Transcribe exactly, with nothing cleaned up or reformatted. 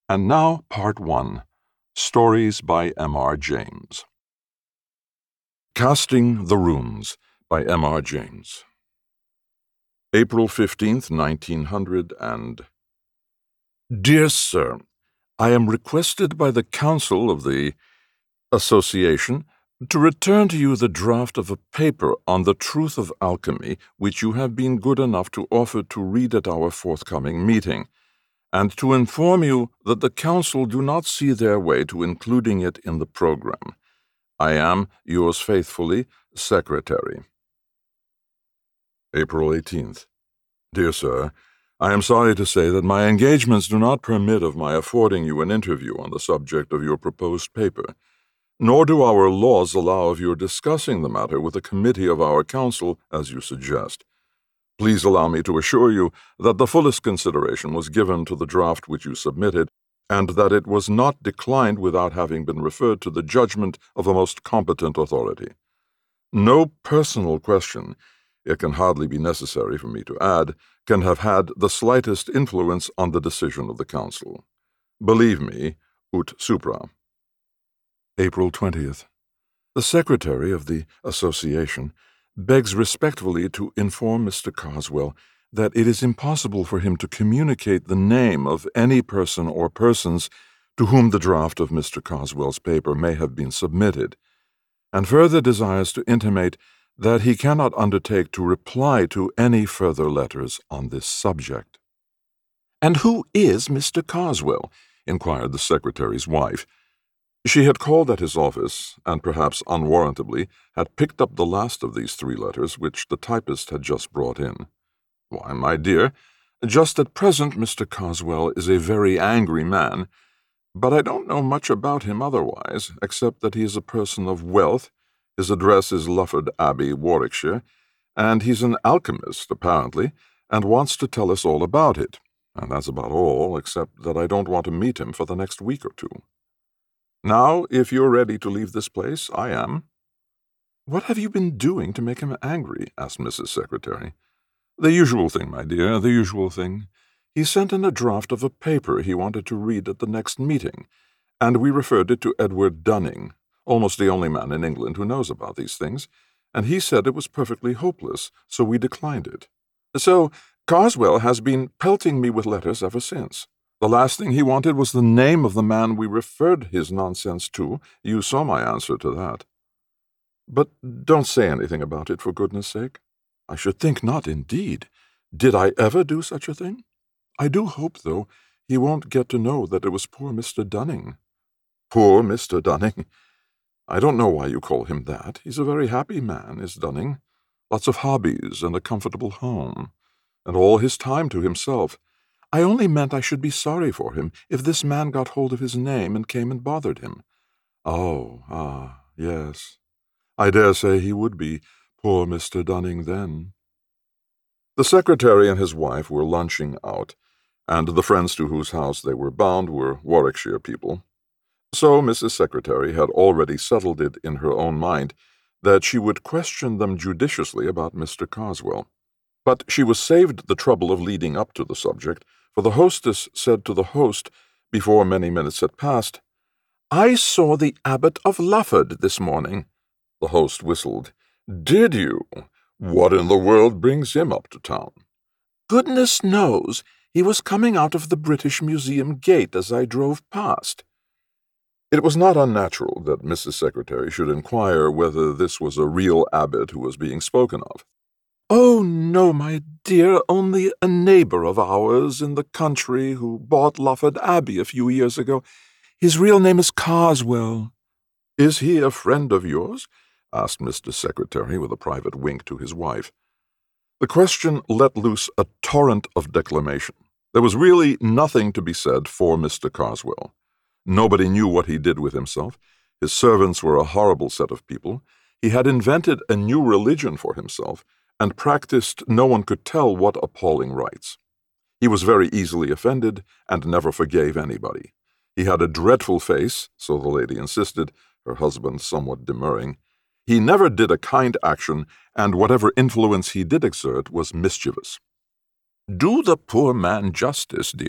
And now, Part One, Stories by M R James. Casting the Runes by M R James. April fifteenth, nineteen hundred and... Dear Sir, I am requested by the Council of the Association to return to you the draft of a paper on the truth of alchemy which you have been good enough to offer to read at our forthcoming meeting, and to inform you that the Council do not see their way to including it in the program. I am, yours faithfully, Secretary. April eighteenth. Dear Sir, I am sorry to say that my engagements do not permit of my affording you an interview on the subject of your proposed paper, nor do our laws allow of your discussing the matter with a committee of our Council as you suggest. Please allow me to assure you that the fullest consideration was given to the draft which you submitted, and that it was not declined without having been referred to the judgment of a most competent authority. No personal question, it can hardly be necessary for me to add, can have had the slightest influence on the decision of the Council. Believe me, ut supra. April twentieth. The Secretary of the Association begs respectfully to inform Mister Carswell that it is impossible for him to communicate the name of any person or persons to whom the draft of Mister Carswell's paper may have been submitted, and further desires to intimate that he cannot undertake to reply to any further letters on this subject. "And who is Mister Carswell?" inquired the Secretary's wife. She had called at his office, and perhaps unwarrantably had picked up the last of these three letters which the typist had just brought in. "Why, my dear, just at present Mister Carswell is a very angry man, but I don't know much about him otherwise, except that he is a person of wealth, his address is Lufford Abbey, Warwickshire, and he's an alchemist, apparently, and wants to tell us all about it, and that's about all, except that I don't want to meet him for the next week or two. Now, if you're ready to leave this place, I am." "What have you been doing to make him angry?" asked Missus Secretary. "The usual thing, my dear, the usual thing. He sent in a draft of a paper he wanted to read at the next meeting, and we referred it to Edward Dunning, almost the only man in England who knows about these things, and he said it was perfectly hopeless, so we declined it. So Carswell has been pelting me with letters ever since. The last thing he wanted was the name of the man we referred his nonsense to. You saw my answer to that. But don't say anything about it, for goodness sake." "I should think not, indeed. Did I ever do such a thing? I do hope, though, he won't get to know that it was poor Mister Dunning." "Poor Mister Dunning? I don't know why you call him that. He's a very happy man, is Dunning. Lots of hobbies and a comfortable home, and all his time to himself. I only meant I should be sorry for him if this man got hold of his name and came and bothered him." "Oh, ah, yes. I dare say he would be poor Mister Dunning then." The Secretary and his wife were lunching out, and the friends to whose house they were bound were Warwickshire people. So Missus Secretary had already settled it in her own mind that she would question them judiciously about Mister Carswell. But she was saved the trouble of leading up to the subject, for the hostess said to the host, before many minutes had passed, "I saw the Abbot of Lufford this morning." The host whistled. "Did you? What in the world brings him up to town?" "Goodness knows. He was coming out of the British Museum gate as I drove past." It was not unnatural that Missus Secretary should inquire whether this was a real abbot who was being spoken of. "Oh, no, my dear, only a neighbor of ours in the country who bought Lufford Abbey a few years ago. His real name is Carswell." "Is he a friend of yours?" asked Mister Secretary with a private wink to his wife. The question let loose a torrent of declamation. There was really nothing to be said for Mister Carswell. Nobody knew what he did with himself. His servants were a horrible set of people. He had invented a new religion for himself, and practiced no one could tell what appalling rites. He was very easily offended, and never forgave anybody. He had a dreadful face, so the lady insisted, her husband somewhat demurring. He never did a kind action, and whatever influence he did exert was mischievous. "Do the poor man justice, dear.